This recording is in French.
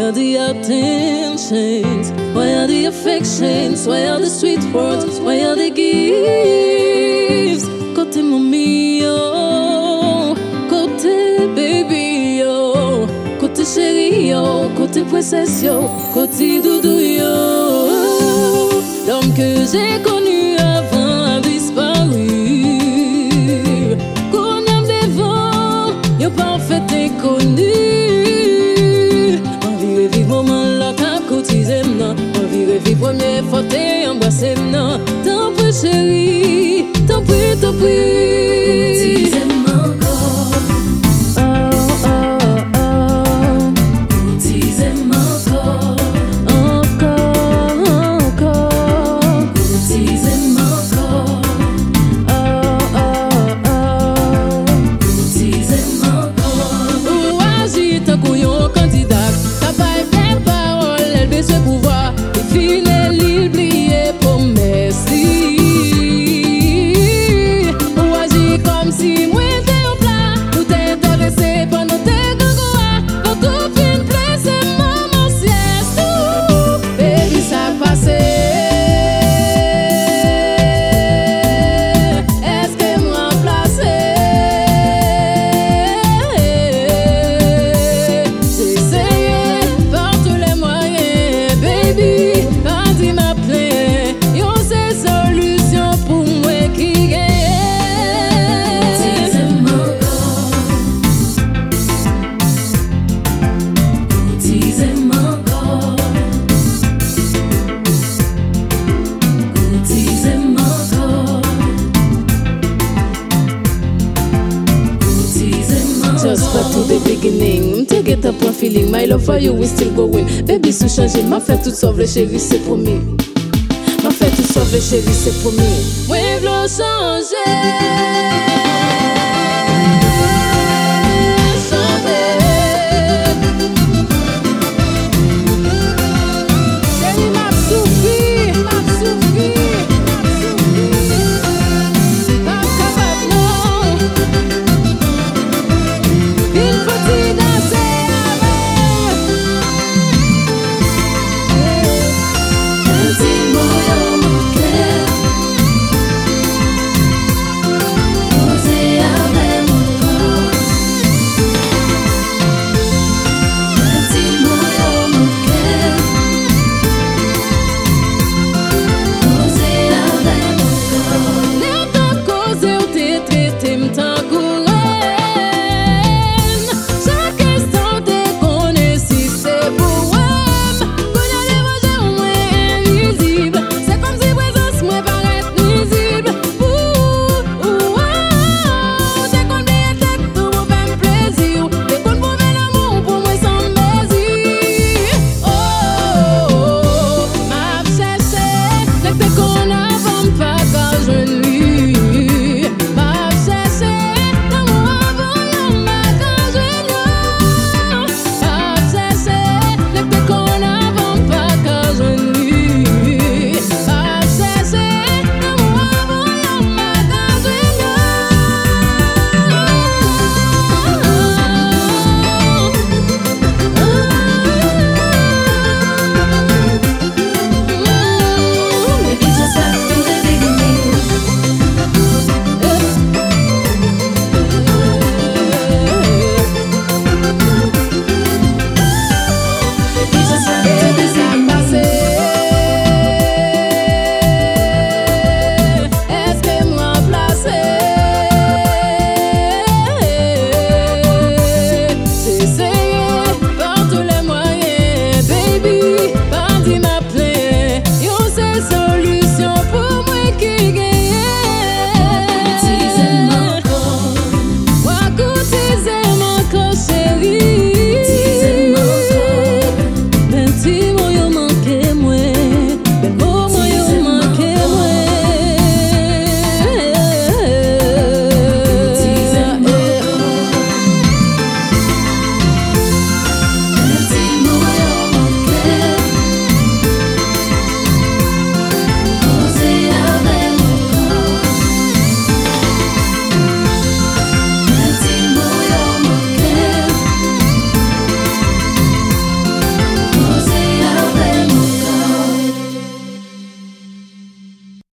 are the attentions? Why are the affections? Why are the sweet words? Why are the gifts? Côté mommy yo, côté baby yo, côté chéri yo, côté princesse yo, côté doudou yo. L'homme que j'ai connu avant a disparu. Qu'on aime devant, yo parfait inconnu. Envie vivre moment là qu'à cotiser non. Envie vivre première fois t'es embrassé non. Tant pis chérie, tant pis, tant pis. Just back to the beginning, to get up one feeling. My love for you is still going. Baby, sous changer, m'a fait tout sauver, chérie, c'est promis. M'a fait tout sauver, chérie, c'est promis. Oui, v'là changer.